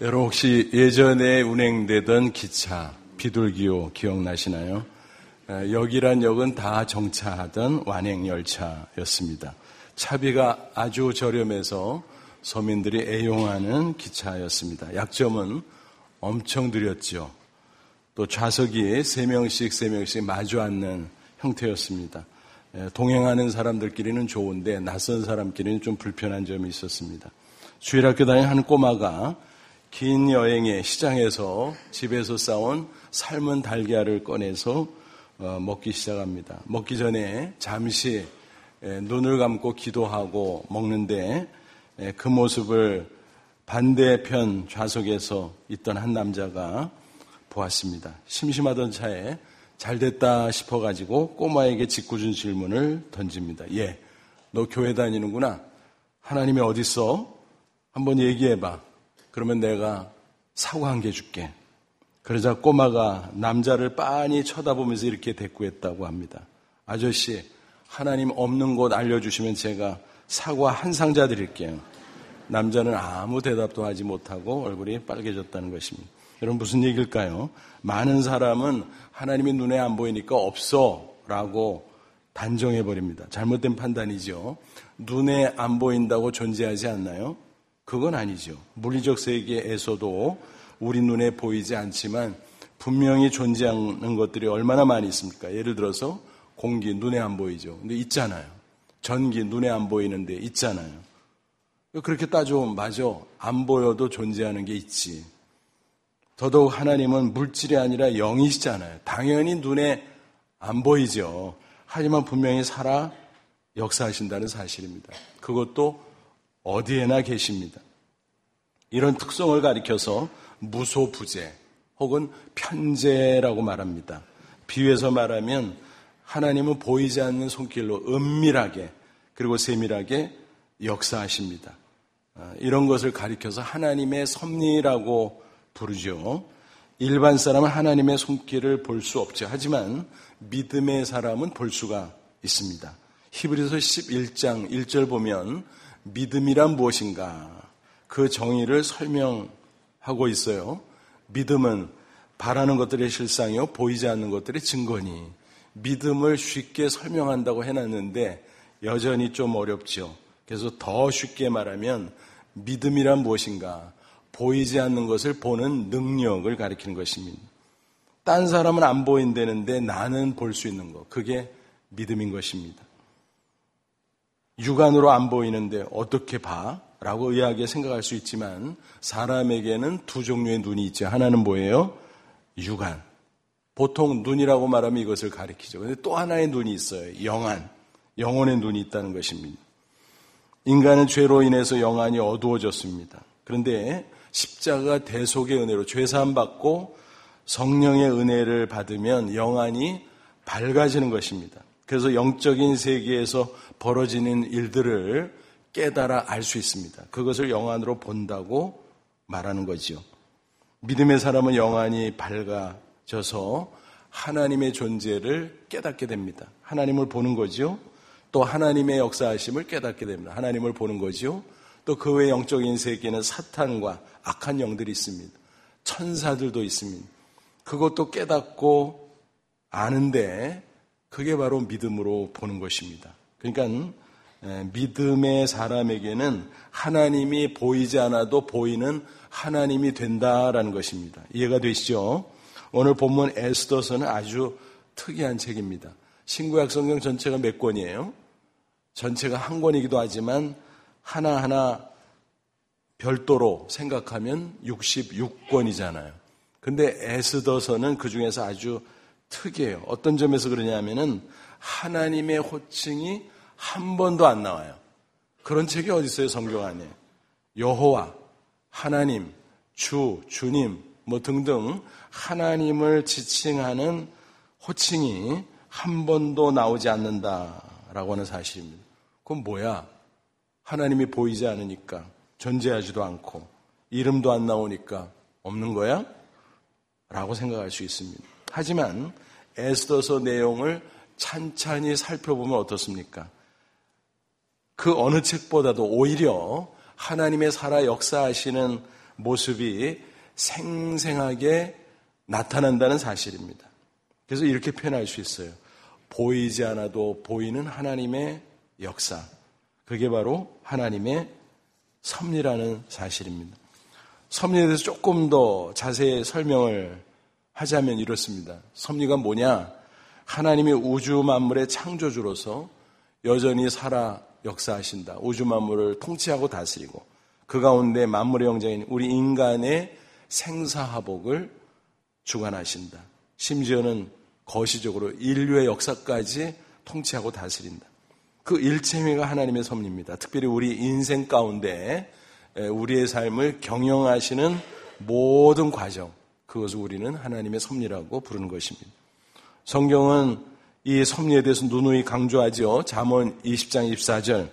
여러분 혹시 예전에 운행되던 기차 비둘기호 기억나시나요? 역이란 역은 다 정차하던 완행열차였습니다. 차비가 아주 저렴해서 서민들이 애용하는 기차였습니다. 약점은 엄청 느렸죠. 또 좌석이 3명씩 마주 앉는 형태였습니다. 동행하는 사람들끼리는 좋은데 낯선 사람끼리는 좀 불편한 점이 있었습니다. 주일학교 다니는 한 꼬마가 긴 여행에 시장에서 집에서 싸온 삶은 달걀을 꺼내서 먹기 시작합니다. 먹기 전에 잠시 눈을 감고 기도하고 먹는데 그 모습을 반대편 좌석에서 있던 한 남자가 보았습니다. 심심하던 차에 잘됐다 싶어가지고 꼬마에게 짓궂은 질문을 던집니다. 너 교회 다니는구나. 하나님이 어디 있어? 한번 얘기해봐. 그러면 내가 사과 한 개 줄게. 그러자 꼬마가 남자를 빤히 쳐다보면서 이렇게 대꾸했다고 합니다. 아저씨, 하나님 없는 곳 알려주시면 제가 사과 한 상자 드릴게요. 남자는 아무 대답도 하지 못하고 얼굴이 빨개졌다는 것입니다. 여러분 무슨 얘기일까요? 많은 사람은 하나님이 눈에 안 보이니까 없어 라고 단정해버립니다. 잘못된 판단이죠. 눈에 안 보인다고 존재하지 않나요? 그건 아니죠. 물리적 세계에서도 우리 눈에 보이지 않지만 분명히 존재하는 것들이 얼마나 많이 있습니까? 예를 들어서 공기 눈에 안 보이죠. 근데 있잖아요. 전기 눈에 안 보이는데 있잖아요. 그렇게 따져보면 맞아. 안 보여도 존재하는 게 있지. 더더욱 하나님은 물질이 아니라 영이시잖아요. 당연히 눈에 안 보이죠. 하지만 분명히 살아 역사하신다는 사실입니다. 그것도 어디에나 계십니다. 이런 특성을 가리켜서 무소부재 혹은 편재라고 말합니다. 비유해서 말하면 하나님은 보이지 않는 손길로 은밀하게 그리고 세밀하게 역사하십니다. 이런 것을 가리켜서 하나님의 섭리라고 부르죠. 일반 사람은 하나님의 손길을 볼 수 없죠. 하지만 믿음의 사람은 볼 수가 있습니다. 히브리서 11장 1절 보면 믿음이란 무엇인가? 그 정의를 설명하고 있어요. 믿음은 바라는 것들의 실상이요 보이지 않는 것들의 증거니. 믿음을 쉽게 설명한다고 해놨는데 여전히 좀 어렵죠. 그래서 더 쉽게 말하면 믿음이란 무엇인가? 보이지 않는 것을 보는 능력을 가리키는 것입니다. 딴 사람은 안 보인다는데 나는 볼 수 있는 것. 그게 믿음인 것입니다. 육안으로 안 보이는데 어떻게 봐? 라고 의아하게 생각할 수 있지만 사람에게는 두 종류의 눈이 있죠. 하나는 뭐예요? 육안. 보통 눈이라고 말하면 이것을 가리키죠. 그런데 또 하나의 눈이 있어요. 영안. 영혼의 눈이 있다는 것입니다. 인간은 죄로 인해서 영안이 어두워졌습니다. 그런데 십자가 대속의 은혜로 죄사함 받고 성령의 은혜를 받으면 영안이 밝아지는 것입니다. 그래서 영적인 세계에서 벌어지는 일들을 깨달아 알 수 있습니다. 그것을 영안으로 본다고 말하는 거죠. 믿음의 사람은 영안이 밝아져서 하나님의 존재를 깨닫게 됩니다. 하나님을 보는 거죠. 또 하나님의 역사하심을 깨닫게 됩니다. 하나님을 보는 거죠. 또 그 외 영적인 세계는 사탄과 악한 영들이 있습니다. 천사들도 있습니다. 그것도 깨닫고 아는데 그게 바로 믿음으로 보는 것입니다. 그러니까 믿음의 사람에게는 하나님이 보이지 않아도 보이는 하나님이 된다라는 것입니다. 이해가 되시죠? 오늘 본문 에스더서는 아주 특이한 책입니다. 신구약 성경 전체가 몇 권이에요? 전체가 한 권이기도 하지만 하나하나 별도로 생각하면 66권이잖아요. 근데 에스더서는 그 중에서 아주 특이해요. 어떤 점에서 그러냐면은 하나님의 호칭이 한 번도 안 나와요. 그런 책이 어디 있어요, 성경 안에. 여호와, 하나님, 주님 뭐 등등 하나님을 지칭하는 호칭이 한 번도 나오지 않는다라고 하는 사실입니다. 그건 뭐야? 하나님이 보이지 않으니까 존재하지도 않고 이름도 안 나오니까 없는 거야? 라고 생각할 수 있습니다. 하지만 에스더서 내용을 찬찬히 살펴보면 어떻습니까? 그 어느 책보다도 오히려 하나님의 살아 역사하시는 모습이 생생하게 나타난다는 사실입니다. 그래서 이렇게 표현할 수 있어요. 보이지 않아도 보이는 하나님의 역사. 그게 바로 하나님의 섭리라는 사실입니다. 섭리에 대해서 조금 더 자세히 설명을 하자면 이렇습니다. 섭리가 뭐냐? 하나님이 우주 만물의 창조주로서 여전히 살아 역사하신다. 우주 만물을 통치하고 다스리고 그 가운데 만물의 영장인 우리 인간의 생사화복을 주관하신다. 심지어는 거시적으로 인류의 역사까지 통치하고 다스린다. 그 일체미가 하나님의 섭리입니다. 특별히 우리 인생 가운데 우리의 삶을 경영하시는 모든 과정, 그것을 우리는 하나님의 섭리라고 부르는 것입니다. 성경은 이 섭리에 대해서 누누이 강조하죠. 잠언 20장 24절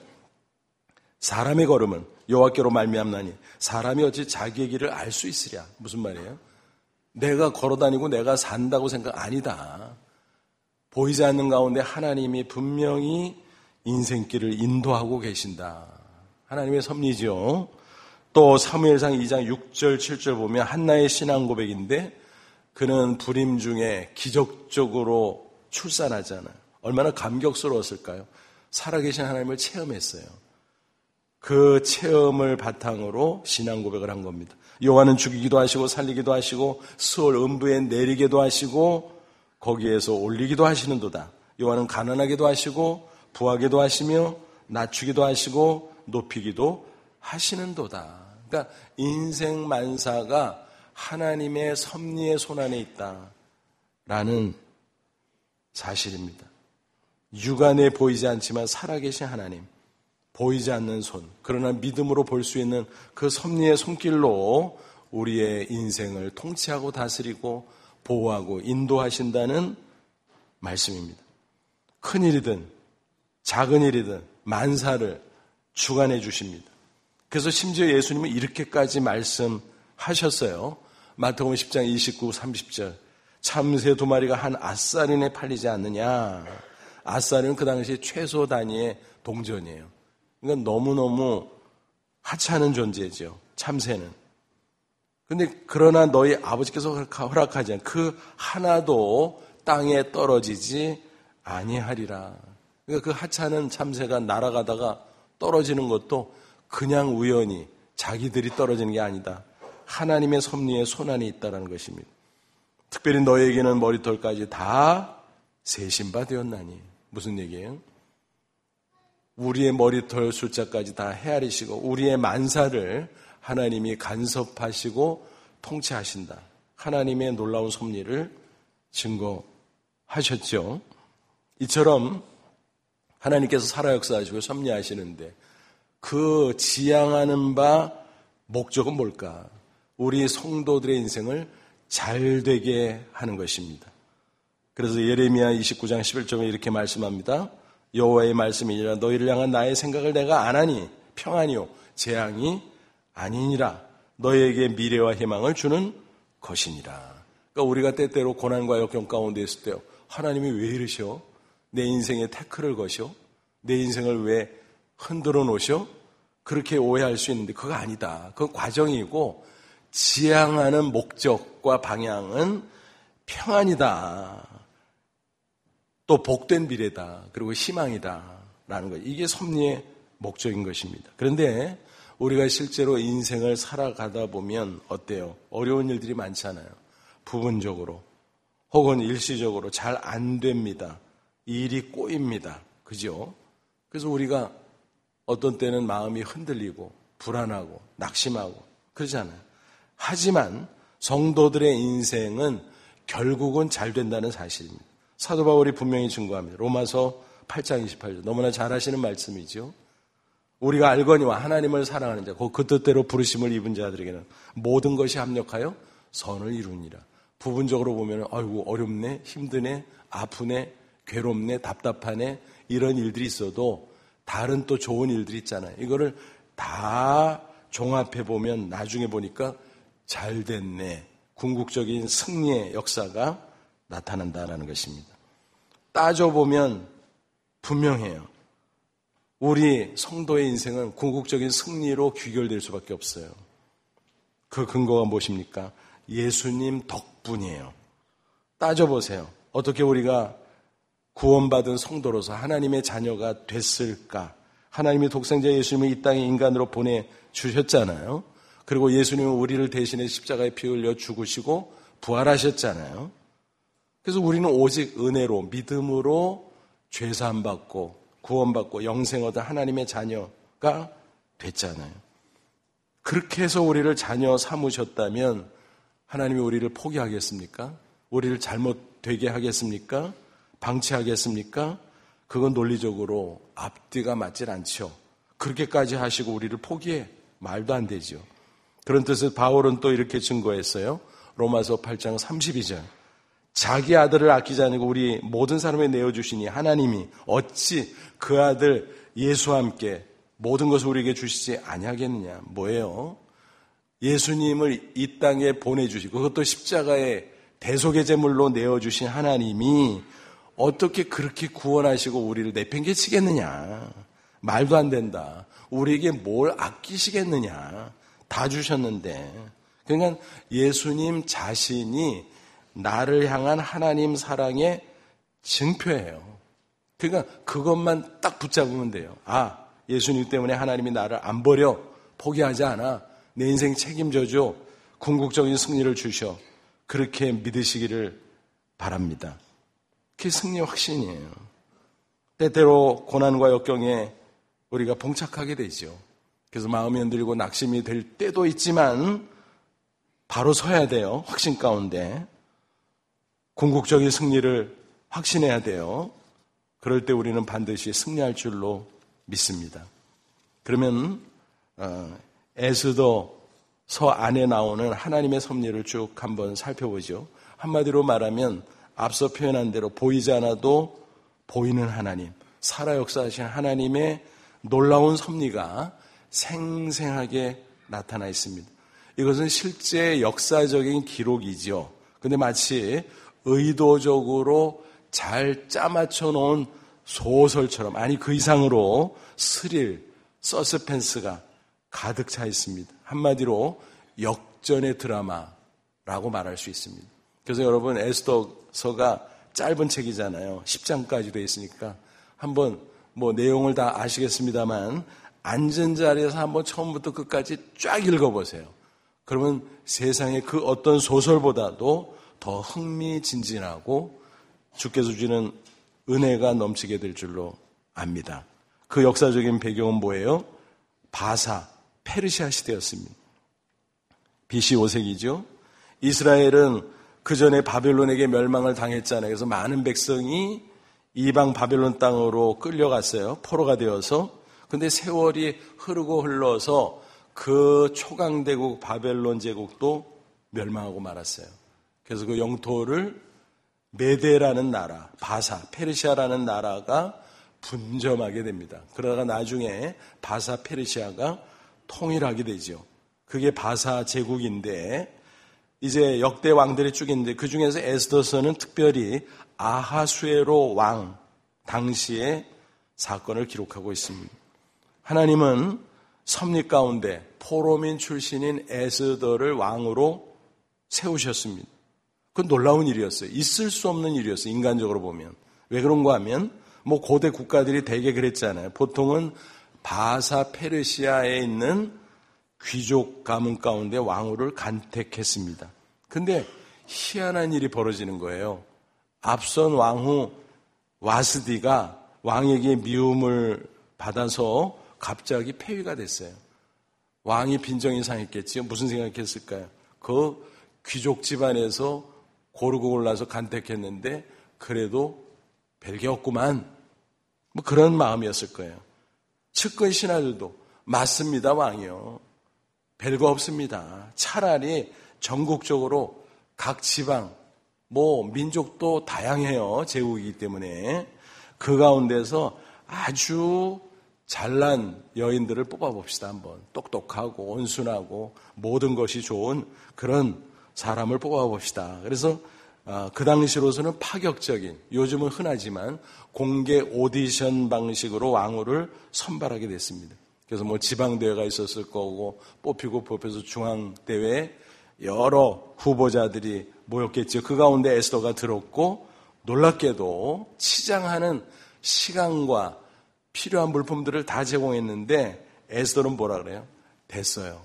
사람의 걸음은 여호와께로 말미암나니 사람이 어찌 자기의 길을 알 수 있으랴. 무슨 말이에요? 내가 걸어다니고 내가 산다고 생각 아니다. 보이지 않는 가운데 하나님이 분명히 인생길을 인도하고 계신다. 하나님의 섭리죠. 또 사무엘상 2장 6절 7절 보면 한나의 신앙 고백인데 그는 불임 중에 기적적으로 출산하잖아요. 얼마나 감격스러웠을까요? 살아계신 하나님을 체험했어요. 그 체험을 바탕으로 신앙 고백을 한 겁니다. 여호와는 죽이기도 하시고 살리기도 하시고 수월 음부에 내리게도 하시고 거기에서 올리기도 하시는도다. 여호와는 가난하게도 하시고 부하게도 하시며 낮추기도 하시고 높이기도 하시는도다. 그러니까 인생 만사가 하나님의 섭리의 손안에 있다라는 사실입니다. 육안에 보이지 않지만 살아계신 하나님, 보이지 않는 손, 그러나 믿음으로 볼 수 있는 그 섭리의 손길로 우리의 인생을 통치하고 다스리고 보호하고 인도하신다는 말씀입니다. 큰 일이든 작은 일이든 만사를 주관해 주십니다. 그래서 심지어 예수님은 이렇게까지 말씀하셨어요. 마태복음 10장 29, 30절 참새 2마리가 한 아사린에 팔리지 않느냐. 아사린은 그 당시 최소 단위의 동전이에요. 그러니까 너무너무 하찮은 존재죠. 참새는. 근데 그러나 너희 아버지께서 허락하지 않은 그 하나도 땅에 떨어지지 아니하리라. 그러니까 그 하찮은 참새가 날아가다가 떨어지는 것도 그냥 우연히 자기들이 떨어지는 게 아니다. 하나님의 섭리의 손안에 있다는 것입니다. 특별히 너에게는 머리털까지 다 세신 바 되었나니. 무슨 얘기예요? 우리의 머리털 숫자까지 다 헤아리시고 우리의 만사를 하나님이 간섭하시고 통치하신다. 하나님의 놀라운 섭리를 증거하셨죠. 이처럼 하나님께서 살아 역사하시고 섭리하시는데 그 지향하는 바 목적은 뭘까? 우리 성도들의 인생을 잘되게 하는 것입니다. 그래서 예레미야 29장 11절에 이렇게 말씀합니다. 여호와의 말씀이니라 너희를 향한 나의 생각을 내가 아나니 평안이요 재앙이 아니니라 너희에게 미래와 희망을 주는 것이니라. 그러니까 우리가 때때로 고난과 역경 가운데 있을 때 하나님이 왜 이러셔? 내 인생에 태클을 거셔? 내 인생을 왜 흔들어 놓으셔? 그렇게 오해할 수 있는데 그거 아니다. 그건 과정이고 지향하는 목적과 방향은 평안이다. 또 복된 미래다. 그리고 희망이다. 라는 거예요. 이게 섭리의 목적인 것입니다. 그런데 우리가 실제로 인생을 살아가다 보면 어때요? 어려운 일들이 많잖아요. 부분적으로 혹은 일시적으로 잘 안 됩니다. 일이 꼬입니다. 그죠? 그래서 우리가 어떤 때는 마음이 흔들리고 불안하고 낙심하고 그러잖아요. 하지만 성도들의 인생은 결국은 잘 된다는 사실입니다. 사도 바울이 분명히 증거합니다. 로마서 8장 28절 너무나 잘 하시는 말씀이죠. 우리가 알거니와 하나님을 사랑하는 자 그 뜻대로 부르심을 입은 자들에게는 모든 것이 합력하여 선을 이루니라. 부분적으로 보면 아이고 어렵네, 힘드네, 아프네, 괴롭네, 답답하네 이런 일들이 있어도 다른 또 좋은 일들이 있잖아요. 이거를 다 종합해 보면 나중에 보니까 잘 됐네. 궁극적인 승리의 역사가 나타난다는 것입니다. 따져보면 분명해요. 우리 성도의 인생은 궁극적인 승리로 귀결될 수밖에 없어요. 그 근거가 무엇입니까? 예수님 덕분이에요. 따져보세요. 어떻게 우리가 구원받은 성도로서 하나님의 자녀가 됐을까? 하나님이 독생자 예수님을 이 땅에 인간으로 보내주셨잖아요. 그리고 예수님은 우리를 대신해 십자가에 피 흘려 죽으시고 부활하셨잖아요. 그래서 우리는 오직 은혜로, 믿음으로 죄사함 받고 구원받고 영생 얻은 하나님의 자녀가 됐잖아요. 그렇게 해서 우리를 자녀 삼으셨다면 하나님이 우리를 포기하겠습니까? 우리를 잘못되게 하겠습니까? 방치하겠습니까? 그건 논리적으로 앞뒤가 맞질 않죠. 그렇게까지 하시고 우리를 포기해? 말도 안 되죠. 그런 뜻에서 바울은 또 이렇게 증거했어요. 로마서 8장 32절. 자기 아들을 아끼지 않고 우리 모든 사람에 내어주시니 하나님이 어찌 그 아들 예수와 함께 모든 것을 우리에게 주시지 아니하겠느냐. 뭐예요? 예수님을 이 땅에 보내주시고 그것도 십자가에 대속의 제물로 내어주신 하나님이 어떻게 그렇게 구원하시고 우리를 내팽개치겠느냐. 말도 안 된다. 우리에게 뭘 아끼시겠느냐. 다 주셨는데. 그러니까 예수님 자신이 나를 향한 하나님 사랑의 증표예요. 그러니까 그것만 딱 붙잡으면 돼요. 아, 예수님 때문에 하나님이 나를 안 버려. 포기하지 않아. 내 인생 책임져줘. 궁극적인 승리를 주셔. 그렇게 믿으시기를 바랍니다. 그게 승리의 확신이에요. 때때로 고난과 역경에 우리가 봉착하게 되죠. 그래서 마음이 흔들리고 낙심이 될 때도 있지만 바로 서야 돼요. 확신 가운데. 궁극적인 승리를 확신해야 돼요. 그럴 때 우리는 반드시 승리할 줄로 믿습니다. 그러면 에스더서 안에 나오는 하나님의 섭리를 쭉 한번 살펴보죠. 한마디로 말하면 앞서 표현한 대로 보이지 않아도 보이는 하나님, 살아 역사하신 하나님의 놀라운 섭리가 생생하게 나타나 있습니다. 이것은 실제 역사적인 기록이죠. 근데 마치 의도적으로 잘 짜맞춰 놓은 소설처럼, 아니 그 이상으로 스릴, 서스펜스가 가득 차 있습니다. 한마디로 역전의 드라마라고 말할 수 있습니다. 그래서 여러분 에스더서가 짧은 책이잖아요. 10장까지 되어 있으니까 한번 뭐 내용을 다 아시겠습니다만 앉은 자리에서 한번 처음부터 끝까지 쫙 읽어보세요. 그러면 세상의 그 어떤 소설보다도 더 흥미진진하고 주께서 주시는 은혜가 넘치게 될 줄로 압니다. 그 역사적인 배경은 뭐예요? 바사, 페르시아 시대였습니다. BC 5세기죠. 이스라엘은 그 전에 바벨론에게 멸망을 당했잖아요. 그래서 많은 백성이 이방 바벨론 땅으로 끌려갔어요. 포로가 되어서. 근데 세월이 흐르고 흘러서 그 초강대국 바벨론 제국도 멸망하고 말았어요. 그래서 그 영토를 메데라는 나라, 바사, 페르시아라는 나라가 분점하게 됩니다. 그러다가 나중에 바사 페르시아가 통일하게 되죠. 그게 바사 제국인데 이제 역대 왕들이 쭉 있는데 그 중에서 에스더서는 특별히 아하수에로 왕 당시의 사건을 기록하고 있습니다. 하나님은 섭리 가운데 포로민 출신인 에스더를 왕으로 세우셨습니다. 그건 놀라운 일이었어요. 있을 수 없는 일이었어요. 인간적으로 보면. 왜 그런가 하면 뭐 고대 국가들이 대개 그랬잖아요. 보통은 바사 페르시아에 있는 귀족 가문 가운데 왕후를 간택했습니다. 근데 희한한 일이 벌어지는 거예요. 앞선 왕후 와스디가 왕에게 미움을 받아서 갑자기 폐위가 됐어요. 왕이 빈정이 상했겠지요. 무슨 생각했을까요? 그 귀족 집안에서 고르고 골라서 간택했는데 그래도 별게 없구만. 뭐 그런 마음이었을 거예요. 측근 신하들도 맞습니다, 왕이요. 별거 없습니다. 차라리 전국적으로 각 지방, 뭐 민족도 다양해요. 제국이기 때문에. 그 가운데서 아주 잘난 여인들을 뽑아봅시다. 한번 똑똑하고 온순하고 모든 것이 좋은 그런 사람을 뽑아봅시다. 그래서 그 당시로서는 파격적인, 요즘은 흔하지만 공개 오디션 방식으로 왕후를 선발하게 됐습니다. 그래서 뭐 지방대회가 있었을 거고 뽑히고 뽑혀서 중앙대회에 여러 후보자들이 모였겠죠. 그 가운데 에스더가 들었고 놀랍게도 치장하는 시간과 필요한 물품들을 다 제공했는데 에스더는 뭐라 그래요? 됐어요.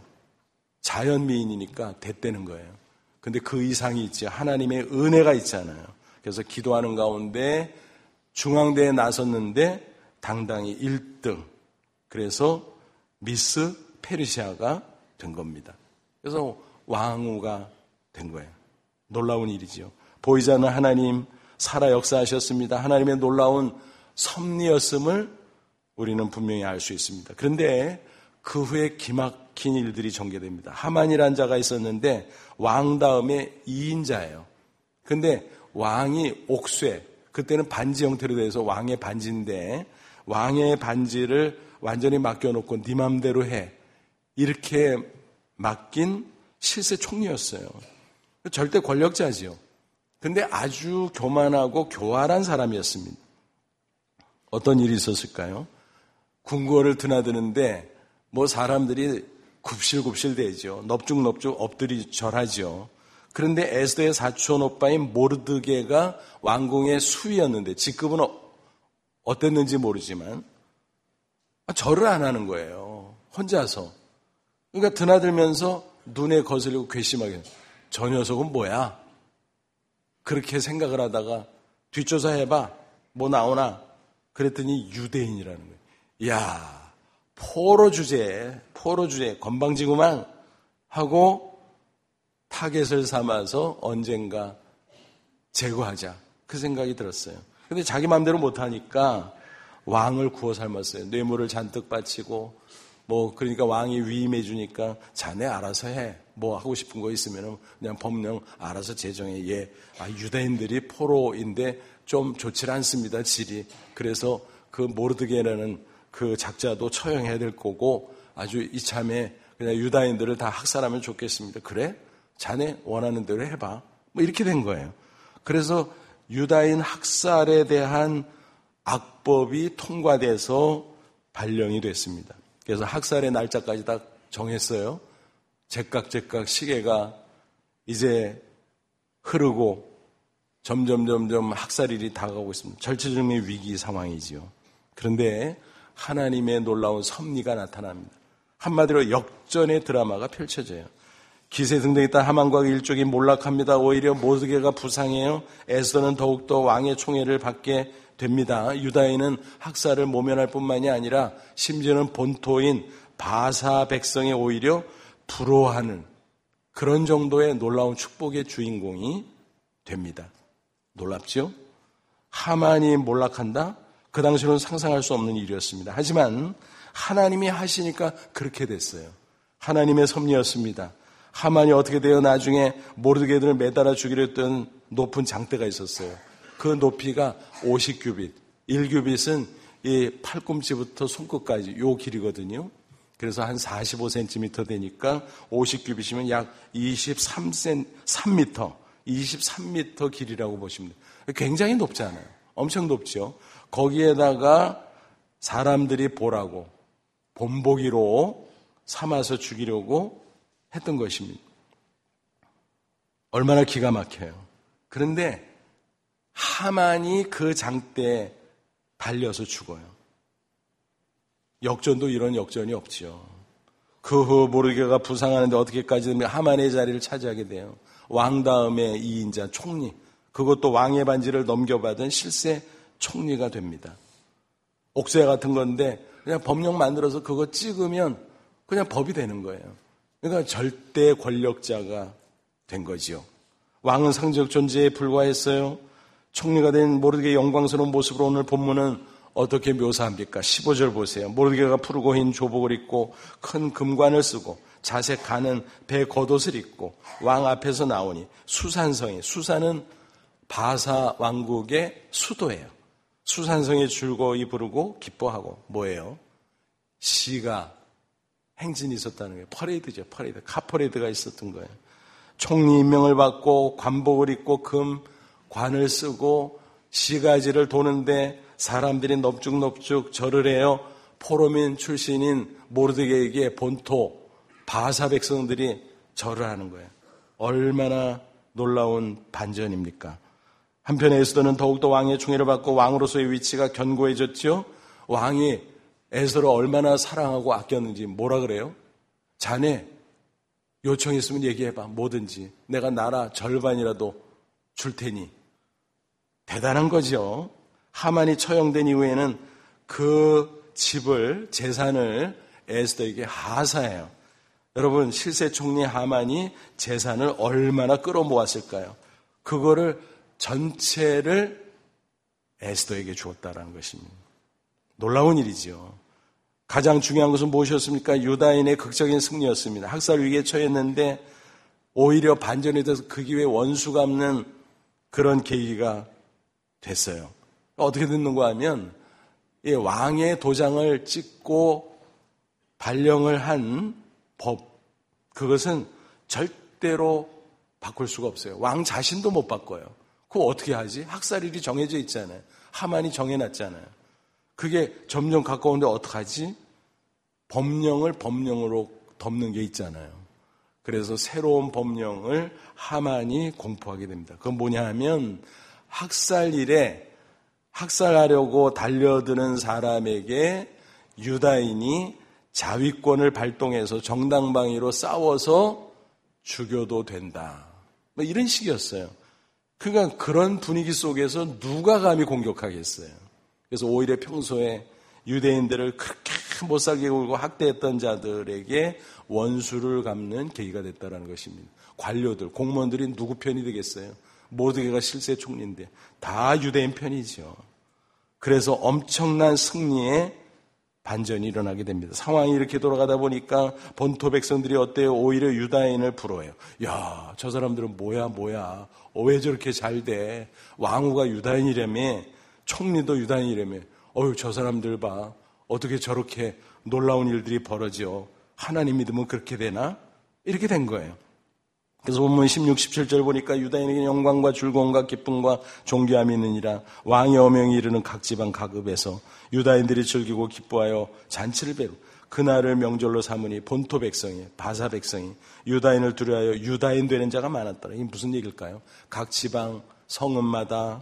자연미인이니까 됐다는 거예요. 근데 그 이상이 있지. 하나님의 은혜가 있잖아요. 그래서 기도하는 가운데 중앙대에 나섰는데 당당히 1등. 그래서 미스 페르시아가 된 겁니다. 그래서 왕후가 된 거예요. 놀라운 일이지요. 보이지 않는 하나님 살아 역사하셨습니다. 하나님의 놀라운 섭리였음을 우리는 분명히 알 수 있습니다. 그런데 그 후에 기막힌 일들이 전개됩니다. 하만이라는 자가 있었는데 왕 다음에 2인자예요. 근데 왕이 옥쇠, 그때는 반지 형태로 돼서 왕의 반지인데 왕의 반지를 완전히 맡겨놓고 네 맘대로 해. 이렇게 맡긴 실세 총리였어요. 절대 권력자지요. 근데 아주 교만하고 교활한 사람이었습니다. 어떤 일이 있었을까요? 궁궐을 드나드는데 뭐 사람들이 굽실굽실 대죠. 넙죽넙죽 엎드리 절하죠. 그런데 에스더의 사촌 오빠인 모르드게가 왕궁의 수위였는데 직급은 어땠는지 모르지만 절을 안 하는 거예요. 혼자서. 그러니까 드나들면서 눈에 거슬리고 괘씸하게 저 녀석은 뭐야? 그렇게 생각을 하다가 뒷조사해봐. 뭐 나오나? 그랬더니 유대인이라는 거예요. 이야, 포로 주제, 건방지구만 하고 타겟을 삼아서 언젠가 제거하자. 그 생각이 들었어요. 근데 자기 마음대로 못하니까 왕을 구워 삶았어요. 뇌물을 잔뜩 바치고 그러니까 왕이 위임해 주니까 자네 알아서 해. 뭐 하고 싶은 거 있으면 그냥 법령 알아서 제정해. 유다인들이 포로인데 좀 좋지 않습니다, 질이. 그래서 그 모르드게라는 그 작자도 처형해야 될 거고 아주 이참에 그냥 유다인들을 다 학살하면 좋겠습니다. 그래? 자네 원하는 대로 해봐. 이렇게 된 거예요. 그래서 유다인 학살에 대한 악법이 통과돼서 발령이 됐습니다. 그래서 학살의 날짜까지 다 정했어요. 제깍제깍 시계가 이제 흐르고 점점 학살일이 다가오고 있습니다. 절체절명의 위기 상황이지요. 그런데 하나님의 놀라운 섭리가 나타납니다. 한마디로 역전의 드라마가 펼쳐져요. 기세등등이 있다 하만과 일족이 몰락합니다. 오히려 모르드게가 부상해요. 에스더는 더욱더 왕의 총애를 받게 됩니다. 유다인은 학살을 모면할 뿐만이 아니라 심지어는 본토인 바사 백성이 오히려 부러워하는 그런 정도의 놀라운 축복의 주인공이 됩니다. 놀랍죠? 하만이 몰락한다? 그 당시로는 상상할 수 없는 일이었습니다. 하지만 하나님이 하시니까 그렇게 됐어요. 하나님의 섭리였습니다. 하만이 어떻게 되어 나중에 모르드게들을 매달아 죽이려 했던 높은 장대가 있었어요. 그 높이가 50규빗, 1규빗은 이 팔꿈치부터 손끝까지 요 길이거든요. 그래서 한 45cm 되니까 50규빗이면 약 23m 길이라고 보시면 돼요. 굉장히 높잖아요. 엄청 높죠. 거기에다가 사람들이 보라고 본보기로 삼아서 죽이려고 했던 것입니다. 얼마나 기가 막혀요. 그런데 하만이 그 장대에 달려서 죽어요. 역전도 이런 역전이 없죠. 그 후 모르드게가 부상하는데 어떻게까지 되면 하만의 자리를 차지하게 돼요. 왕 다음에 2인자 총리, 그것도 왕의 반지를 넘겨받은 실세 총리가 됩니다. 옥새 같은 건데 그냥 법령 만들어서 그거 찍으면 그냥 법이 되는 거예요. 그러니까 절대 권력자가 된 거지요. 왕은 상징적 존재에 불과했어요. 총리가 된 모르드게의 영광스러운 모습으로 오늘 본문은 어떻게 묘사합니까? 15절 보세요. 모르드게가 푸르고 흰 조복을 입고 큰 금관을 쓰고 자색 가는 배 겉옷을 입고 왕 앞에서 나오니 수산성이, 수산은 바사 왕국의 수도예요. 수산성에 즐거이 부르고 기뻐하고 뭐예요? 시가 행진이 있었다는 거예요. 퍼레이드죠. 퍼레이드. 카퍼레이드가 있었던 거예요. 총리 임명을 받고 관복을 입고 금 관을 쓰고 시가지를 도는데 사람들이 넙죽넙죽 절을 해요. 포로민 출신인 모르드게에게 본토 바사 백성들이 절을 하는 거예요. 얼마나 놀라운 반전입니까? 한편에 에스더는 더욱더 왕의 총애를 받고 왕으로서의 위치가 견고해졌죠. 왕이 에스더를 얼마나 사랑하고 아꼈는지 뭐라 그래요? 자네 요청했으면 얘기해봐. 뭐든지 내가 나라 절반이라도 줄 테니. 대단한 거죠. 하만이 처형된 이후에는 그 집을, 재산을 에스더에게 하사해요. 여러분, 실세 총리 하만이 재산을 얼마나 끌어모았을까요? 그거를 전체를 에스더에게 주었다라는 것입니다. 놀라운 일이죠. 가장 중요한 것은 무엇이었습니까? 유다인의 극적인 승리였습니다. 학살 위기에 처했는데 오히려 반전이 돼서 그 기회에 원수 갚는 그런 계기가 됐어요. 어떻게 됐는가 하면 왕의 도장을 찍고 발령을 한 법, 그것은 절대로 바꿀 수가 없어요. 왕 자신도 못 바꿔요. 그거 어떻게 하지? 학살일이 정해져 있잖아요. 하만이 정해놨잖아요. 그게 점점 가까운데 어떡하지? 법령을 법령으로 덮는 게 있잖아요. 그래서 새로운 법령을 하만이 공포하게 됩니다. 그건 뭐냐 하면 학살일에 학살하려고 달려드는 사람에게 유다인이 자위권을 발동해서 정당방위로 싸워서 죽여도 된다. 뭐 이런 식이었어요. 그러니까 그런 분위기 속에서 누가 감히 공격하겠어요. 그래서 오히려 평소에 유대인들을 그렇게 못살게 굴고 학대했던 자들에게 원수를 갚는 계기가 됐다는 것입니다. 관료들, 공무원들이 누구 편이 되겠어요? 모르드게가 실세 총리인데 다 유대인 편이죠. 그래서 엄청난 승리의 반전이 일어나게 됩니다. 상황이 이렇게 돌아가다 보니까 본토 백성들이 어때요? 오히려 유다인을 부러워해요. 야, 저 사람들은 뭐야? 왜 저렇게 잘 돼? 왕후가 유다인이라며, 총리도 유다인이라며. 저 사람들 봐. 어떻게 저렇게 놀라운 일들이 벌어져? 하나님 믿으면 그렇게 되나? 이렇게 된 거예요. 그래서 본문 16, 17절 보니까 유다인에게 영광과 즐거움과 기쁨과 존귀함이 있느니라. 왕의 어명이 이르는 각 지방 각 읍에서 유다인들이 즐기고 기뻐하여 잔치를 베로 그날을 명절로 삼으니 본토 백성이, 바사 백성이 유다인을 두려워하여 유다인 되는 자가 많았더라. 이게 무슨 얘기일까요? 각 지방 성읍마다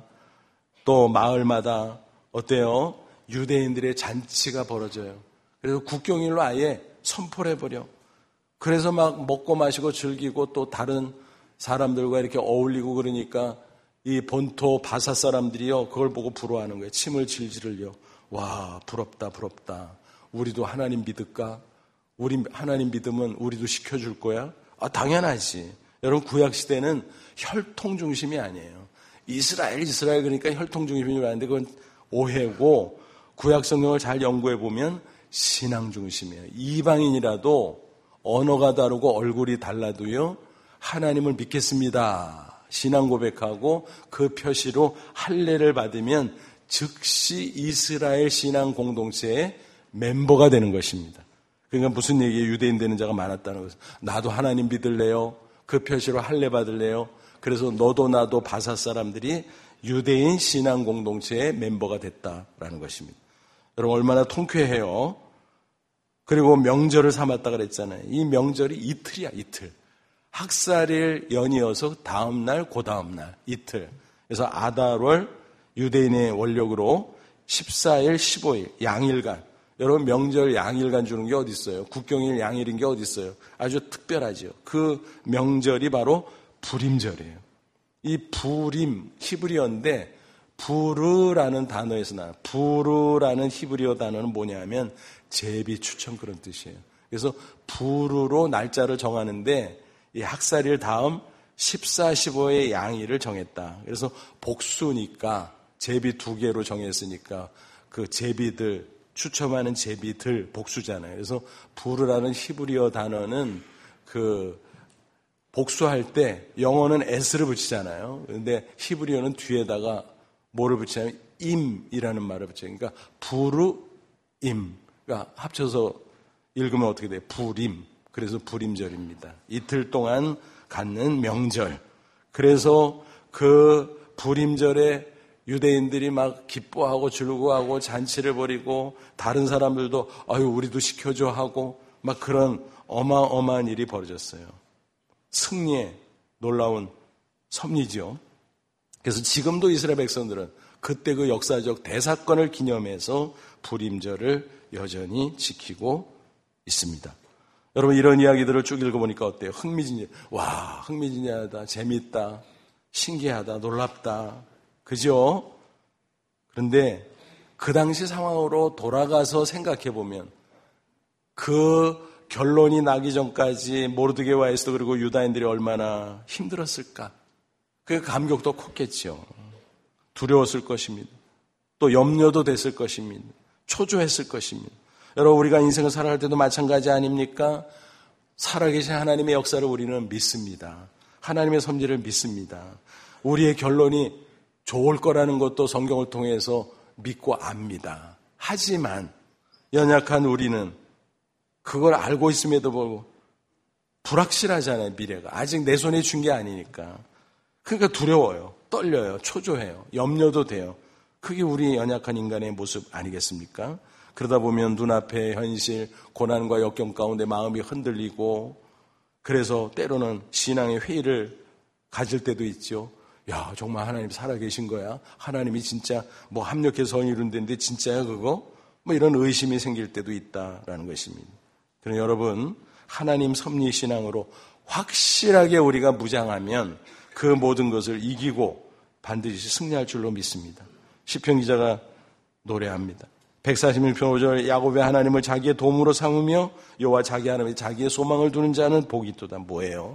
또 마을마다 어때요? 유대인들의 잔치가 벌어져요. 그래서 국경일로 아예 선포를 해버려. 그래서 막 먹고 마시고 즐기고 또 다른 사람들과 이렇게 어울리고 그러니까 이 본토 바사 사람들이요, 그걸 보고 부러워하는 거예요. 침을 질질 흘려. 와, 부럽다. 우리도 하나님 믿을까? 우리 하나님 믿으면 우리도 시켜줄 거야? 당연하지. 여러분, 구약시대는 혈통 중심이 아니에요. 이스라엘 그러니까 혈통 중심이 아닌데 그건 오해고, 구약 성경을 잘 연구해 보면 신앙 중심이에요. 이방인이라도 언어가 다르고 얼굴이 달라도요, 하나님을 믿겠습니다. 신앙 고백하고 그 표시로 할례를 받으면 즉시 이스라엘 신앙 공동체의 멤버가 되는 것입니다. 그러니까 무슨 얘기예요? 유대인 되는 자가 많았다는 것은. 나도 하나님 믿을래요? 그 표시로 할례 받을래요? 그래서 너도 나도 바사 사람들이 유대인 신앙 공동체의 멤버가 됐다라는 것입니다. 여러분, 얼마나 통쾌해요. 그리고 명절을 삼았다 그랬잖아요. 이 명절이 이틀이야, 이틀. 학살일 연이어서 다음날, 그 다음날, 이틀. 그래서 아달월 유대인의 원력으로 14일, 15일, 양일간. 여러분, 명절 양일간 주는 게 어디 있어요? 국경일 양일인 게 어디 있어요? 아주 특별하죠. 그 명절이 바로 부림절이에요. 이 부림, 히브리어인데 부르라는 단어에서 나와요. 부르라는 히브리어 단어는 뭐냐면 제비 추천 그런 뜻이에요. 그래서 부르로 날짜를 정하는데 이 학살일 다음 14, 15의 양일을 정했다. 그래서 복수니까 제비 2개로 정했으니까 그 제비들, 추첨하는 제비들 복수잖아요. 그래서 부르라는 히브리어 단어는 그 복수할 때 영어는 s를 붙이잖아요. 그런데 히브리어는 뒤에다가 뭐를 붙이냐면 임이라는 말을 붙여요. 그러니까 부르임. 그러니까 합쳐서 읽으면 어떻게 돼요? 부림. 그래서 부림절입니다. 이틀 동안 갖는 명절. 그래서 그 부림절에 유대인들이 막 기뻐하고 즐거워하고 잔치를 벌이고 다른 사람들도 아유 우리도 시켜줘 하고 막 그런 어마어마한 일이 벌어졌어요. 승리의 놀라운 섭리죠. 그래서 지금도 이스라엘 백성들은 그때 그 역사적 대사건을 기념해서 불임절을 여전히 지키고 있습니다. 여러분 이런 이야기들을 쭉 읽어보니까 어때요? 흥미진진하다, 재밌다, 신기하다, 놀랍다. 그죠? 그런데 그 당시 상황으로 돌아가서 생각해보면 그 결론이 나기 전까지 모르드게와 에스더 그리고 유다인들이 얼마나 힘들었을까? 그 감격도 컸겠죠. 두려웠을 것입니다. 또 염려도 됐을 것입니다. 초조했을 것입니다. 여러분 우리가 인생을 살아갈 때도 마찬가지 아닙니까? 살아계신 하나님의 역사를 우리는 믿습니다. 하나님의 섭리를 믿습니다. 우리의 결론이 좋을 거라는 것도 성경을 통해서 믿고 압니다. 하지만 연약한 우리는 그걸 알고 있음에도 불구하고 불확실하잖아요. 미래가. 아직 내 손에 준 게 아니니까. 그러니까 두려워요. 떨려요. 초조해요. 염려도 돼요. 그게 우리 연약한 인간의 모습 아니겠습니까? 그러다 보면 눈앞의 현실, 고난과 역경 가운데 마음이 흔들리고 그래서 때로는 신앙의 회의를 가질 때도 있죠. 야, 정말 하나님 살아계신 거야? 하나님이 진짜 뭐 합력해서 이룬다는데 진짜야 그거? 뭐 이런 의심이 생길 때도 있다라는 것입니다. 그럼 여러분 하나님 섭리 신앙으로 확실하게 우리가 무장하면 그 모든 것을 이기고 반드시 승리할 줄로 믿습니다. 시편 기자가 노래합니다. 141편 5절 야곱의 하나님을 자기의 도움으로 삼으며 여호와 자기 하나님의 자기의 소망을 두는 자는 복이 있도다. 뭐예요?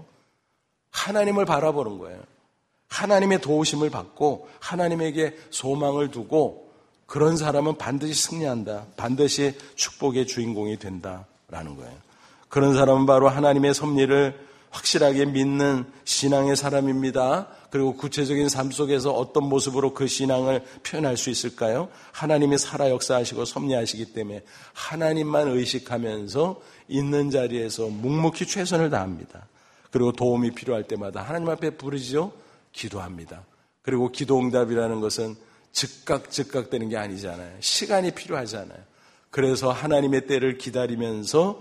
하나님을 바라보는 거예요. 하나님의 도우심을 받고 하나님에게 소망을 두고 그런 사람은 반드시 승리한다. 반드시 축복의 주인공이 된다라는 거예요. 그런 사람은 바로 하나님의 섭리를 확실하게 믿는 신앙의 사람입니다. 그리고 구체적인 삶 속에서 어떤 모습으로 그 신앙을 표현할 수 있을까요? 하나님이 살아 역사하시고 섭리하시기 때문에 하나님만 의식하면서 있는 자리에서 묵묵히 최선을 다합니다. 그리고 도움이 필요할 때마다 하나님 앞에 부르짖어 기도합니다. 그리고 기도응답이라는 것은 즉각 되는 게 아니잖아요. 시간이 필요하잖아요. 그래서 하나님의 때를 기다리면서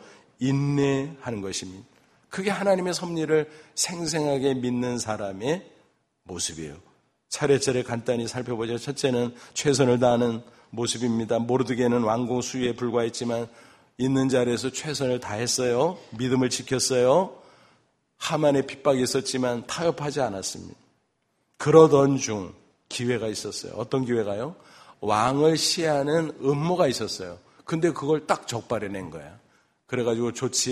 인내하는 것입니다. 그게 하나님의 섭리를 생생하게 믿는 사람의 모습이에요. 차례차례 간단히 살펴보죠. 첫째는 최선을 다하는 모습입니다. 모르드게는 왕궁 수유에 불과했지만 있는 자리에서 최선을 다했어요. 믿음을 지켰어요. 하만의 핍박이 있었지만 타협하지 않았습니다. 그러던 중 기회가 있었어요. 어떤 기회가요? 왕을 시해하는 음모가 있었어요. 근데 그걸 딱 적발해낸 거야. 그래가지고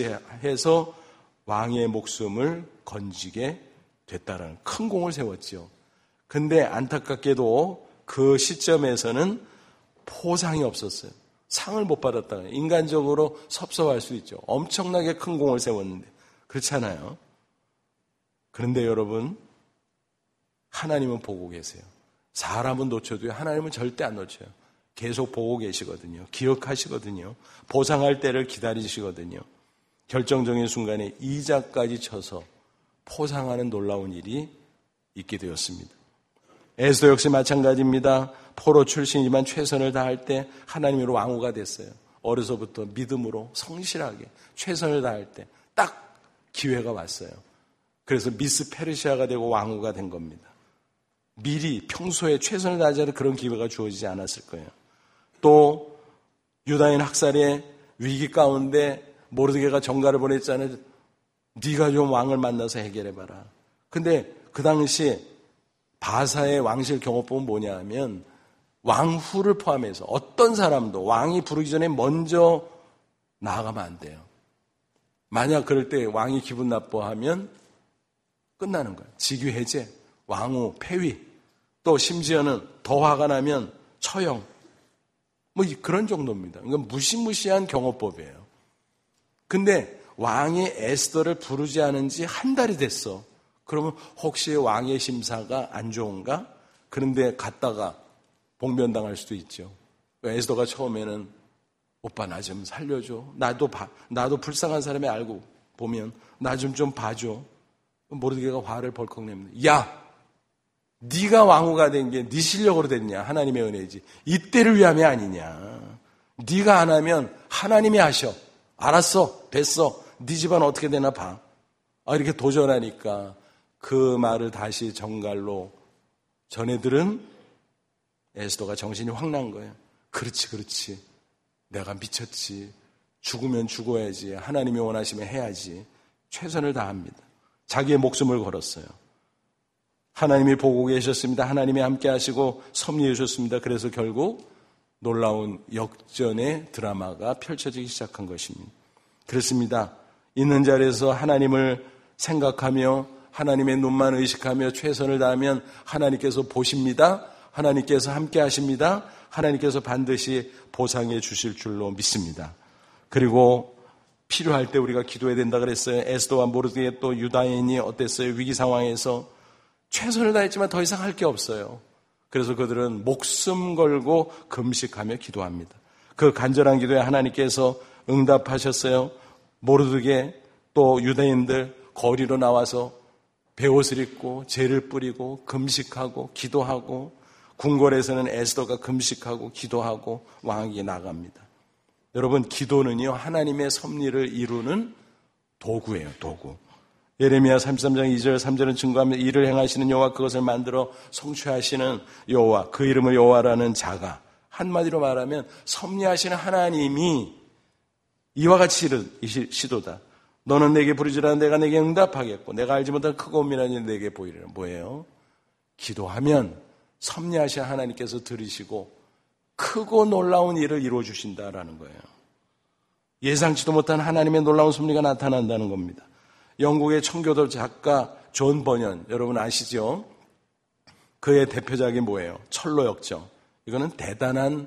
조치해서 왕의 목숨을 건지게 됐다라는 큰 공을 세웠죠. 근데 안타깝게도 그 시점에서는 포상이 없었어요. 상을 못 받았다는 거예요. 인간적으로 섭섭할 수 있죠. 엄청나게 큰 공을 세웠는데 그렇잖아요. 그런데 여러분 하나님은 보고 계세요. 사람은 놓쳐도요. 하나님은 절대 안 놓쳐요. 계속 보고 계시거든요. 기억하시거든요. 보상할 때를 기다리시거든요. 결정적인 순간에 이자까지 쳐서 포상하는 놀라운 일이 있게 되었습니다. 에스더 역시 마찬가지입니다. 포로 출신이지만 최선을 다할 때 하나님으로 왕후가 됐어요. 어려서부터 믿음으로 성실하게 최선을 다할 때 딱 기회가 왔어요. 그래서 미스 페르시아가 되고 왕후가 된 겁니다. 미리 평소에 최선을 다하지 않은 그런 기회가 주어지지 않았을 거예요. 또 유다인 학살의 위기 가운데 모르드게가 전가를 보냈잖아요. 네가 좀 왕을 만나서 해결해봐라. 근데 그 당시 바사의 왕실 경호법은 뭐냐 하면 왕후를 포함해서 어떤 사람도 왕이 부르기 전에 먼저 나아가면 안 돼요. 만약 그럴 때 왕이 기분 나빠하면 끝나는 거예요. 직위 해제, 왕후 폐위, 또 심지어는 더 화가 나면 처형. 뭐 그런 정도입니다. 이건 무시무시한 경호법이에요. 근데 왕이 에스더를 부르지 않은 지 한 달이 됐어. 그러면 혹시 왕의 심사가 안 좋은가? 그런데 갔다가 봉변당할 수도 있죠. 에스더가 처음에는 오빠 나 좀 살려줘. 나도 불쌍한 사람이 알고 보면 나 좀 봐줘. 모르드게가 화를 벌컥 냅니다. 야! 네가 왕후가 된 게 네 실력으로 됐냐? 하나님의 은혜지. 이때를 위함이 아니냐? 네가 안 하면 하나님이 하셔. 알았어. 됐어. 네 집안 어떻게 되나 봐. 이렇게 도전하니까 그 말을 다시 정갈로 전해들은 에스더가 정신이 확 난 거예요. 그렇지. 내가 미쳤지. 죽으면 죽어야지. 하나님이 원하시면 해야지. 최선을 다합니다. 자기의 목숨을 걸었어요. 하나님이 보고 계셨습니다. 하나님이 함께 하시고 섭리해 주셨습니다. 그래서 결국 놀라운 역전의 드라마가 펼쳐지기 시작한 것입니다. 그렇습니다. 있는 자리에서 하나님을 생각하며 하나님의 눈만 의식하며 최선을 다하면 하나님께서 보십니다. 하나님께서 함께 하십니다. 하나님께서 반드시 보상해 주실 줄로 믿습니다. 그리고 필요할 때 우리가 기도해야 된다 그랬어요. 에스더와 모르드게 또 유다인이 어땠어요? 위기 상황에서 최선을 다했지만 더 이상 할 게 없어요. 그래서 그들은 목숨 걸고 금식하며 기도합니다. 그 간절한 기도에 하나님께서 응답하셨어요. 모르드게 또 유대인들 거리로 나와서 베옷을 입고 제를 뿌리고 금식하고 기도하고 궁궐에서는 에스더가 금식하고 기도하고 왕에게 나갑니다. 여러분, 기도는요 하나님의 섭리를 이루는 도구예요. 도구. 예레미야 33장 2절 3절은 증거하며 이를 행하시는 여호와 그것을 만들어 성취하시는 여호와 그 이름을 여호와라는 자가, 한마디로 말하면 섭리하시는 하나님이 이와 같이 시도다. 너는 내게 부르짖으라 내가 내게 응답하겠고 내가 알지 못한 크고 은밀한 일 내게 보이리라. 뭐예요? 기도하면 섭리하신 하나님께서 들으시고 크고 놀라운 일을 이루어 주신다라는 거예요. 예상치도 못한 하나님의 놀라운 섭리가 나타난다는 겁니다. 영국의 청교도 작가 존 버년, 여러분 아시죠? 그의 대표작이 뭐예요? 철로역정. 이거는 대단한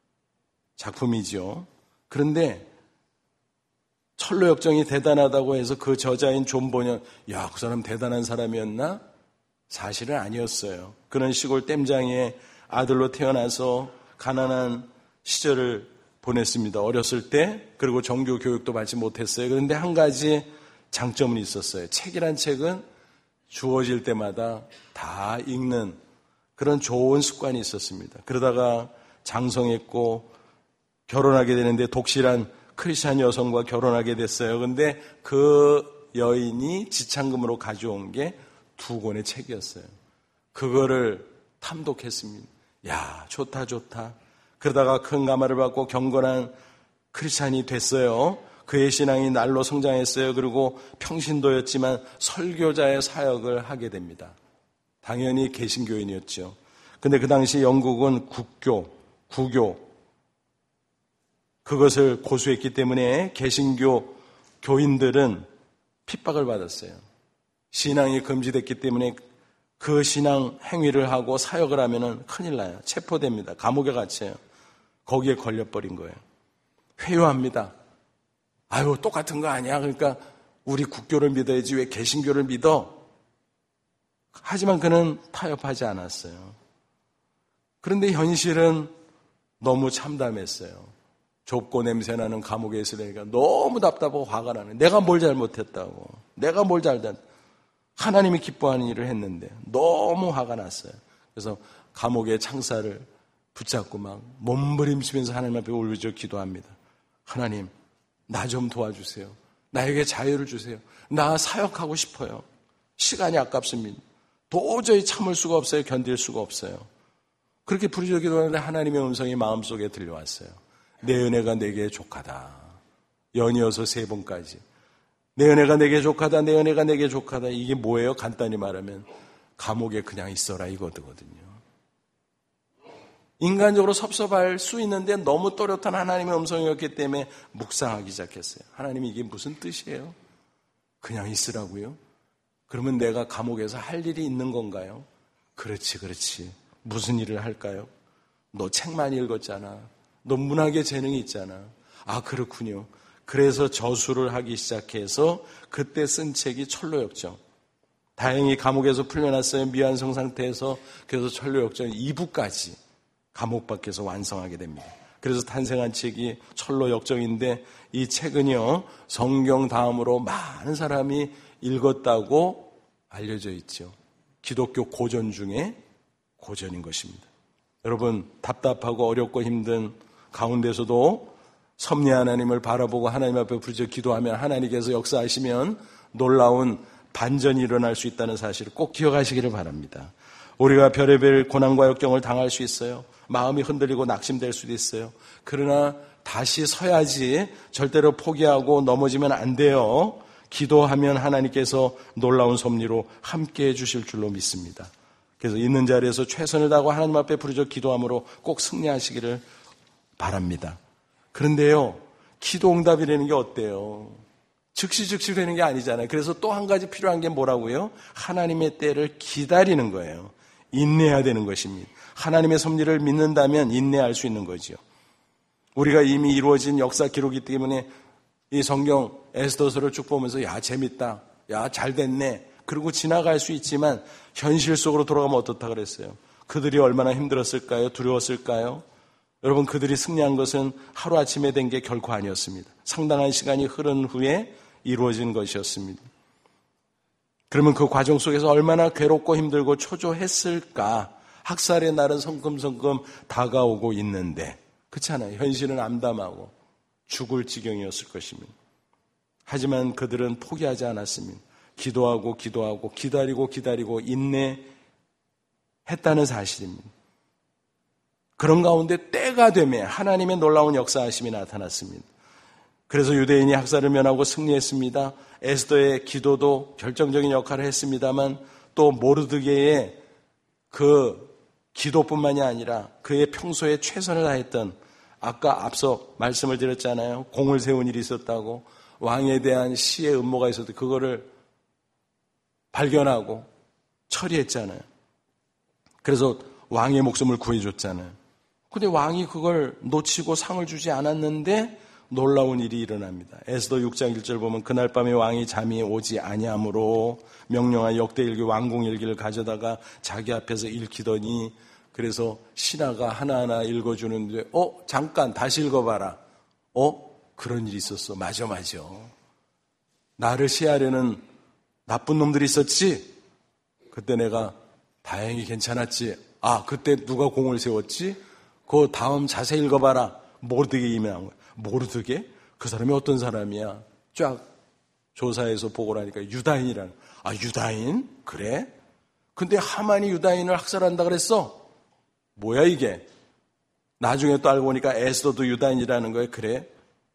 작품이죠. 그런데 철로역정이 대단하다고 해서 그 저자인 존 버년, 그 사람 대단한 사람이었나? 사실은 아니었어요. 그는 시골 댐장의 아들로 태어나서 가난한 시절을 보냈습니다. 어렸을 때. 그리고 정규 교육도 받지 못했어요. 그런데 한 가지 장점은 있었어요. 책이란 책은 주어질 때마다 다 읽는 그런 좋은 습관이 있었습니다. 그러다가 장성했고 결혼하게 되는데 독실한 크리스찬 여성과 결혼하게 됐어요. 그런데 그 여인이 지참금으로 가져온 게 2권의 책이었어요. 그거를 탐독했습니다. 좋다. 그러다가 큰 감화를 받고 경건한 크리스찬이 됐어요. 그의 신앙이 날로 성장했어요. 그리고 평신도였지만 설교자의 사역을 하게 됩니다. 당연히 개신교인이었죠. 근데 그 당시 영국은 구교 그것을 고수했기 때문에 개신교 교인들은 핍박을 받았어요. 신앙이 금지됐기 때문에 그 신앙 행위를 하고 사역을 하면은 큰일 나요. 체포됩니다. 감옥에 갇혀요. 거기에 걸려버린 거예요. 회유합니다. 똑같은 거 아니야. 그러니까 우리 국교를 믿어야지 왜 개신교를 믿어? 하지만 그는 타협하지 않았어요. 그런데 현실은 너무 참담했어요. 좁고 냄새나는 감옥에 있으니까 너무 답답하고 화가 나는. 내가 뭘 잘못했다고. 내가 뭘 잘못했다고. 하나님이 기뻐하는 일을 했는데 너무 화가 났어요. 그래서 감옥의 창살을 붙잡고 막 몸부림치면서 하나님 앞에 울부짖어 기도합니다. 하나님, 나 좀 도와주세요. 나에게 자유를 주세요. 나 사역하고 싶어요. 시간이 아깝습니다. 도저히 참을 수가 없어요. 견딜 수가 없어요. 그렇게 부르짖어 기도하는데 하나님의 음성이 마음속에 들려왔어요. 내 은혜가 내게 족하다. 연이어서 3번까지. 내 은혜가 내게 족하다. 내 은혜가 내게 족하다. 이게 뭐예요? 간단히 말하면 감옥에 그냥 있어라 이거거든요. 인간적으로 섭섭할 수 있는데 너무 또렷한 하나님의 음성이었기 때문에 묵상하기 시작했어요. 하나님 이게 무슨 뜻이에요? 그냥 있으라고요? 그러면 내가 감옥에서 할 일이 있는 건가요? 그렇지. 무슨 일을 할까요? 너 책 많이 읽었잖아. 너 문학의 재능이 있잖아. 그렇군요. 그래서 저수를 하기 시작해서 그때 쓴 책이 철로역정. 다행히 감옥에서 풀려났어요. 미완성 상태에서. 그래서 철로역정 2부까지 감옥 밖에서 완성하게 됩니다. 그래서 탄생한 책이 철로역정인데 이 책은요 성경 다음으로 많은 사람이 읽었다고 알려져 있죠. 기독교 고전 중에 고전인 것입니다. 여러분, 답답하고 어렵고 힘든 가운데서도 섭리 하나님을 바라보고 하나님 앞에 부르짖어 기도하면 하나님께서 역사하시면 놀라운 반전이 일어날 수 있다는 사실을 꼭 기억하시기를 바랍니다. 우리가 별의별 고난과 역경을 당할 수 있어요. 마음이 흔들리고 낙심될 수도 있어요. 그러나 다시 서야지 절대로 포기하고 넘어지면 안 돼요. 기도하면 하나님께서 놀라운 섭리로 함께해 주실 줄로 믿습니다. 그래서 있는 자리에서 최선을 다하고 하나님 앞에 부르짖어 기도함으로 꼭 승리하시기를 바랍니다. 그런데요, 기도 응답이라는 게 어때요? 즉시 되는 게 아니잖아요. 그래서 또 한 가지 필요한 게 뭐라고요? 하나님의 때를 기다리는 거예요. 인내해야 되는 것입니다. 하나님의 섭리를 믿는다면 인내할 수 있는 거죠. 우리가 이미 이루어진 역사 기록이기 때문에 이 성경 에스더서를 쭉 보면서 야 재밌다, 야 잘됐네 그러고 지나갈 수 있지만 현실 속으로 돌아가면 어떻다 그랬어요? 그들이 얼마나 힘들었을까요? 두려웠을까요? 여러분, 그들이 승리한 것은 하루아침에 된 게 결코 아니었습니다. 상당한 시간이 흐른 후에 이루어진 것이었습니다. 그러면 그 과정 속에서 얼마나 괴롭고 힘들고 초조했을까? 학살의 날은 성큼성큼 다가오고 있는데, 그렇잖아요. 현실은 암담하고 죽을 지경이었을 것입니다. 하지만 그들은 포기하지 않았습니다. 기도하고 기다리고 인내했다는 사실입니다. 그런 가운데 때가 되매 하나님의 놀라운 역사하심이 나타났습니다. 그래서 유대인이 학살을 면하고 승리했습니다. 에스더의 기도도 결정적인 역할을 했습니다만 또 모르드게의 그 기도뿐만이 아니라 그의 평소에 최선을 다했던, 아까 앞서 말씀을 드렸잖아요. 공을 세운 일이 있었다고, 왕에 대한 시의 음모가 있었는데 그거를 발견하고 처리했잖아요. 그래서 왕의 목숨을 구해줬잖아요. 근데 왕이 그걸 놓치고 상을 주지 않았는데 놀라운 일이 일어납니다. 에스더 6장 1절 보면 그날 밤에 왕이 잠이 오지 아니하므로 명령한 역대일기 왕궁일기를 가져다가 자기 앞에서 읽히더니, 그래서 신하가 하나하나 읽어주는데 잠깐 다시 읽어봐라. 그런 일이 있었어. 맞아. 나를 시하려는 나쁜 놈들이 있었지. 그때 내가 다행히 괜찮았지. 그때 누가 공을 세웠지? 그 다음 자세히 읽어봐라. 모르드게 임명한 거야. 모르드게? 그 사람이 어떤 사람이야? 쫙 조사해서 보고 나니까 유다인이라는. 유다인? 그래? 근데 하만이 유다인을 학살한다 그랬어? 뭐야 이게? 나중에 또 알고 보니까 에스더도 유다인이라는 거예요. 그래?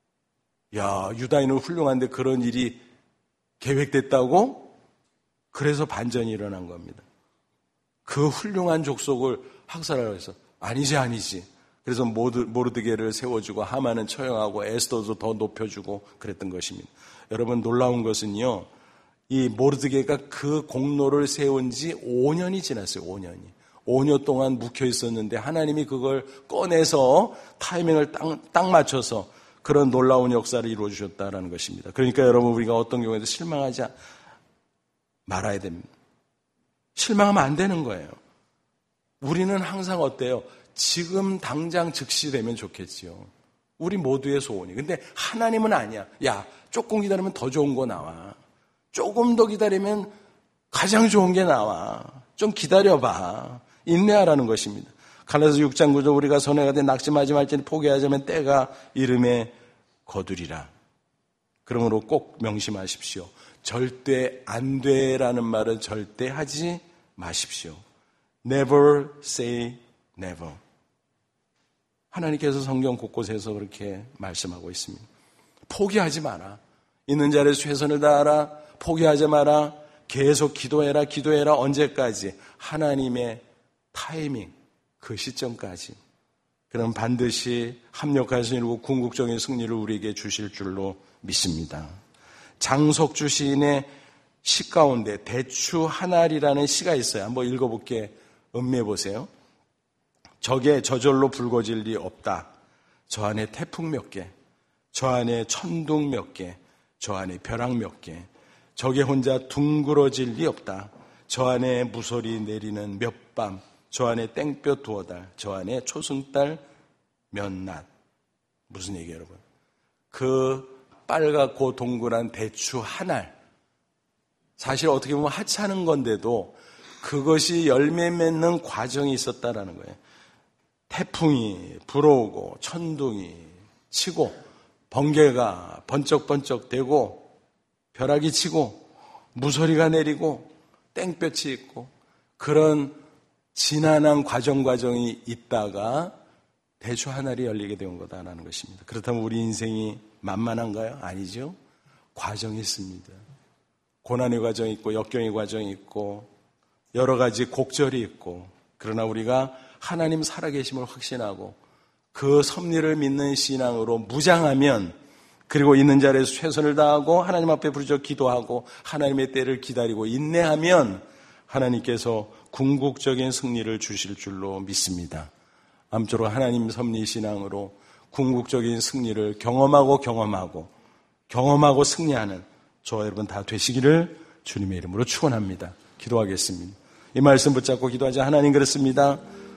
야, 유다인은 훌륭한데 그런 일이 계획됐다고? 그래서 반전이 일어난 겁니다. 그 훌륭한 족속을 학살하려고 해서 아니지. 그래서 모르드게를 세워주고 하만은 처형하고 에스더도 더 높여주고 그랬던 것입니다. 여러분, 놀라운 것은요, 이 모르드게가 그 공로를 세운 지 5년이 지났어요. 5년 동안 묵혀 있었는데 하나님이 그걸 꺼내서 타이밍을 딱 맞춰서 그런 놀라운 역사를 이루어 주셨다라는 것입니다. 그러니까 여러분, 우리가 어떤 경우에도 실망하지 말아야 됩니다. 실망하면 안 되는 거예요. 우리는 항상 어때요? 지금 당장 즉시 되면 좋겠지요. 우리 모두의 소원이. 근데 하나님은 아니야. 야, 조금 기다리면 더 좋은 거 나와. 조금 더 기다리면 가장 좋은 게 나와. 좀 기다려봐. 인내하라는 것입니다. 갈라서 6장 9절 우리가 손해가 돼 낙심하지 말지니 포기하자면 때가 이름에 거두리라. 그러므로 꼭 명심하십시오. 절대 안 돼라는 말은 절대 하지 마십시오. Never say never. 하나님께서 성경 곳곳에서 그렇게 말씀하고 있습니다. 포기하지 마라. 있는 자리에서 최선을 다하라. 포기하지 마라. 계속 기도해라. 언제까지? 하나님의 타이밍, 그 시점까지. 그럼 반드시 합력할 수 있고 궁극적인 승리를 우리에게 주실 줄로 믿습니다. 장석주 시인의 시 가운데 대추 하나리라는 시가 있어요. 한번 읽어볼게. 음미해 보세요. 적에 저절로 붉어질 리 없다. 저 안에 태풍 몇 개, 저 안에 천둥 몇 개, 저 안에 벼락 몇 개, 적에 혼자 둥그러질 리 없다. 저 안에 무소리 내리는 몇 밤, 저 안에 땡볕 두어 달, 저 안에 초승달 몇 낮. 무슨 얘기예요, 여러분? 그 빨갛고 동그란 대추 한 알. 사실 어떻게 보면 하찮은 건데도 그것이 열매 맺는 과정이 있었다라는 거예요. 태풍이 불어오고 천둥이 치고 번개가 번쩍번쩍 대고 벼락이 치고 무소리가 내리고 땡볕이 있고 그런 지난한 과정이 있다가 대추 하늘이 열리게 된 거다라는 것입니다. 그렇다면 우리 인생이 만만한가요? 아니죠. 과정이 있습니다. 고난의 과정이 있고 역경의 과정이 있고 여러 가지 곡절이 있고 그러나 우리가 하나님 살아계심을 확신하고 그 섭리를 믿는 신앙으로 무장하면 그리고 있는 자리에서 최선을 다하고 하나님 앞에 부르짖어 기도하고 하나님의 때를 기다리고 인내하면 하나님께서 궁극적인 승리를 주실 줄로 믿습니다. 아무쪼록 하나님 섭리 신앙으로 궁극적인 승리를 경험하고 승리하는 저와 여러분 다 되시기를 주님의 이름으로 축원합니다. 기도하겠습니다. 이 말씀 붙잡고 기도하자. 하나님 그렇습니다.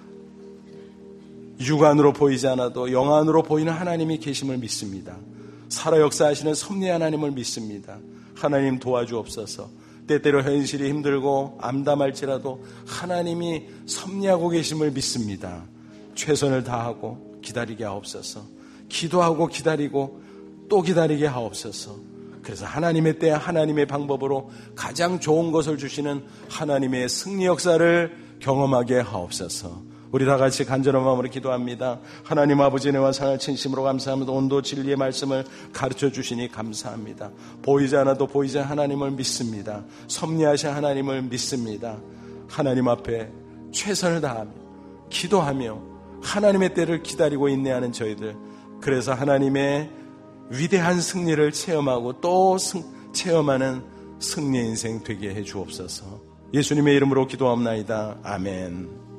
육안으로 보이지 않아도 영안으로 보이는 하나님이 계심을 믿습니다. 살아 역사하시는 섭리 하나님을 믿습니다. 하나님 도와주옵소서. 때때로 현실이 힘들고 암담할지라도 하나님이 섭리하고 계심을 믿습니다. 최선을 다하고 기다리게 하옵소서. 기도하고 기다리고 또 기다리게 하옵소서. 그래서 하나님의 때 하나님의 방법으로 가장 좋은 것을 주시는 하나님의 승리 역사를 경험하게 하옵소서. 우리 다 같이 간절한 마음으로 기도합니다. 하나님 아버지 은혜와 상을 진심으로 감사합니다. 온도 진리의 말씀을 가르쳐 주시니 감사합니다. 보이지 않아도 보이지 않는 하나님을 믿습니다. 섭리하신 하나님을 믿습니다. 하나님 앞에 최선을 다하며 기도하며 하나님의 때를 기다리고 인내하는 저희들, 그래서 하나님의 위대한 승리를 체험하고 또 체험하는 승리 인생 되게 해 주옵소서. 예수님의 이름으로 기도합나이다. 아멘.